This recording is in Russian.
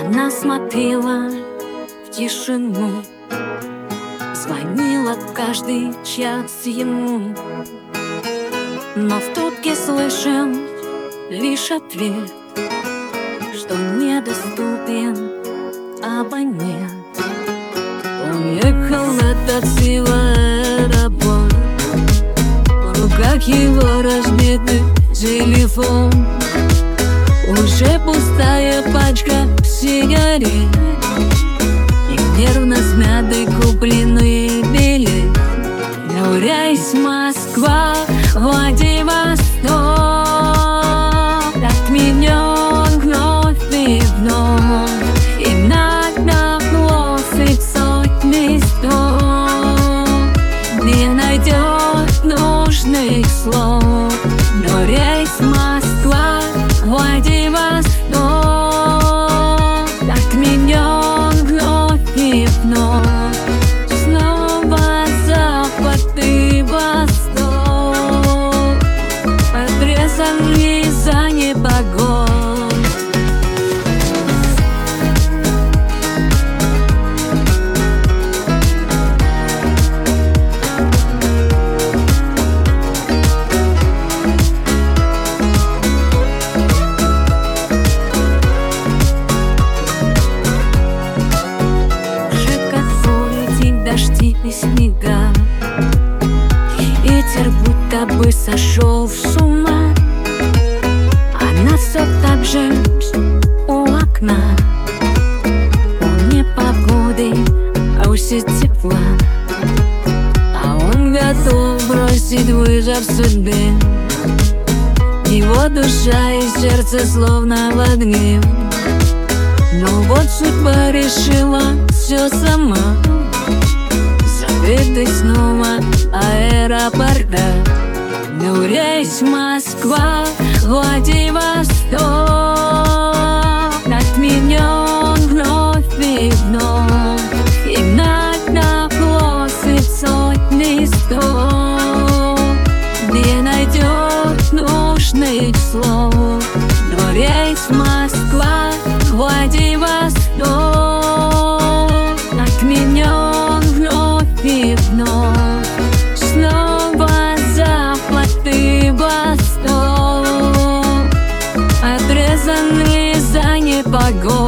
Она смотрела в тишину, звонила каждый час ему, но в трубке слышал лишь ответ, что недоступен абонент. Он ехал на такси в аэропорт, в руках его разбитый телефон, уже пустая пачка сигарет и нервно смятый купленный билет. Но рейс Москва, Владивосток отменен вновь и вновь, иногда просит сотни слов, не найдет нужных слов. Но рейс Москва, Владивосток отменен вновь и вновь, снова запад и восток, подрезан из-за непогод. Дожди и снега, ветер будто бы сошел с ума. Она все так же у окна, у непогоды, а усе тепла, а он готов бросить вызов судьбе. Его душа и сердце словно в огне, но вот судьба решила все сама. Закрыты снова аэропорта, но рейс Москва, Владивосток отменен вновь и вновь, иногда просит сотни слов, не найдет нужных слов. Но рейс Москва, Владивосток отменен вновь и вновь, снова запад и восток, отрезанный из-за непогоды.